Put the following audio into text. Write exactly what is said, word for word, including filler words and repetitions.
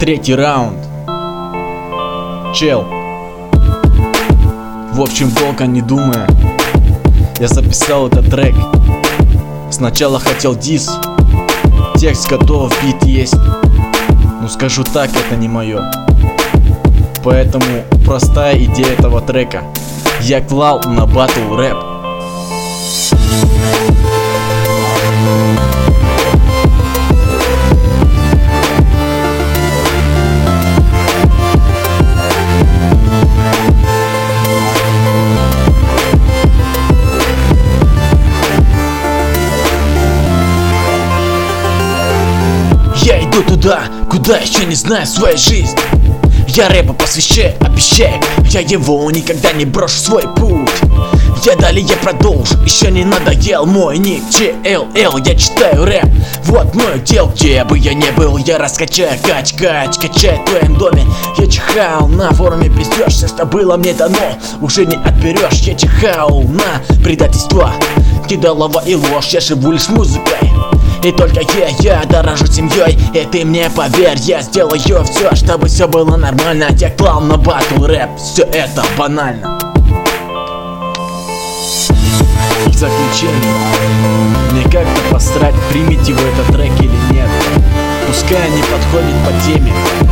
Третий раунд. Чел. В общем, долго не думая, я записал этот трек. Сначала хотел дис, текст готов, бит есть. Но скажу так, это не мое. Поэтому простая идея этого трека: я клал на батл рэп. Я иду туда, куда еще не знаю свою жизнь. Я рэпу посвящаю, обещаю, я его никогда не брошу свой путь. Я далее продолжу, еще не надоел мой ник Че Эл Эл. Я читаю рэп, вот мой дел. Где бы я не был, я раскачаю, кач, кач, качай в твоем доме. Я чихал на форуме, пиздешь, все, что было мне дано, уже не отберешь. Я чихал на предательство, кидалово и ложь, я живу лишь музыкой. И только я, я дорожу семьей, и ты мне поверь, я сделаю все, чтобы все было нормально. Я клал на батл рэп, все это банально. В заключение, мне как-то посрать, примите вы этот трек или нет. Пускай не подходит по теме,